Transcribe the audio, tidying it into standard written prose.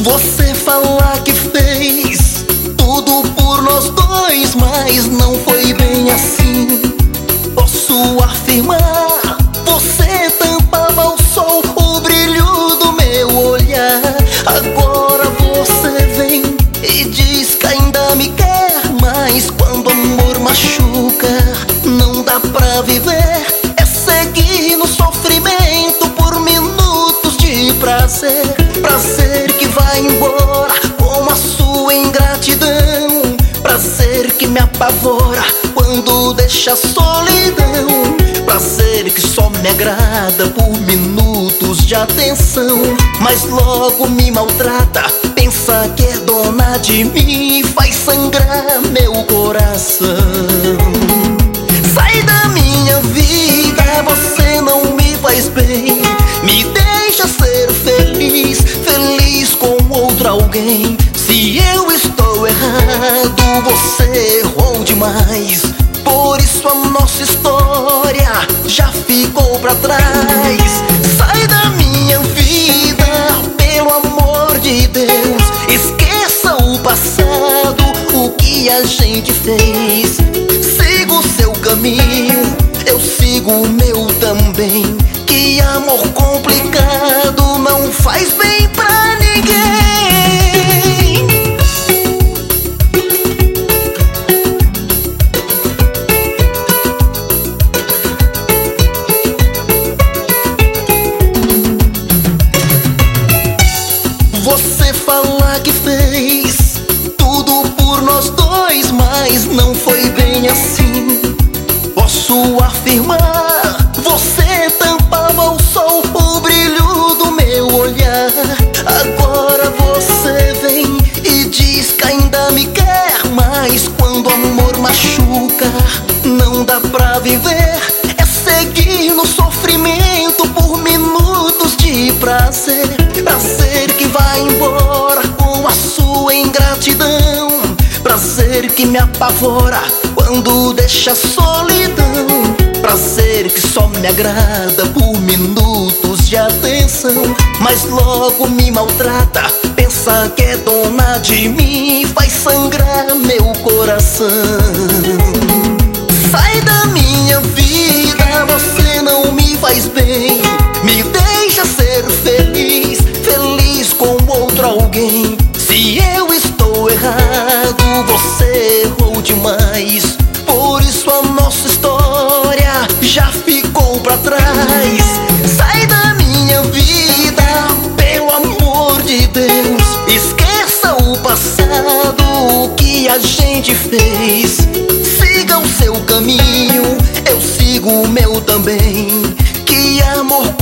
Você fala que fez tudo por nós dois, mas não foi bem assim. Posso afirmar, você tampava o sol, o brilho do meu olhar. Agora você vem e diz que ainda me quer, mas quando o amor machuca, não dá pra viver. É seguir no sofrimento por minutos de prazer. Prazer que vai embora com a sua ingratidão. Prazer que me apavora quando deixa a solidão. Prazer que só me agrada por minutos de atenção, mas logo me maltrata. Pensa que é dona de mim e faz sangrar meu coração. Sai da minha vida, você não me faz bem. Me deixa ser feliz, feliz com outro alguém. Se eu estou errado, você errou demais. Por isso a nossa história já ficou pra trás. Sai da minha vida, pelo amor de Deus. Esqueça o passado, o que a gente fez. Siga o seu caminho, eu sigo o meu também. Que amor complicado não faz bem pra ninguém. Você fala que fez tudo por nós dois, mas não foi bem assim. Posso afirmar, você tampava o sol, o brilho do meu olhar. Agora você vem e diz que ainda me quer, mas quando o amor machuca, não dá pra viver. É seguir no sofrimento por minutos de prazer. Prazer que vai embora com a sua ingratidão. Prazer que me apavora quando deixa a solidão. Prazer que só me agrada por minutos de atenção, mas logo me maltrata. Pensa que é dona de mim e faz sangrar meu coração. Sai da minha vida, você não me faz bem. Me deixa ser feliz, feliz com outro alguém. Se eu estou errado, você errou demais. Por isso a nossa história já ficou pra trás. Sai da minha vida, pelo amor de Deus. Esqueça o passado, o que a gente fez. Siga o seu caminho, eu sigo o meu também. Que amor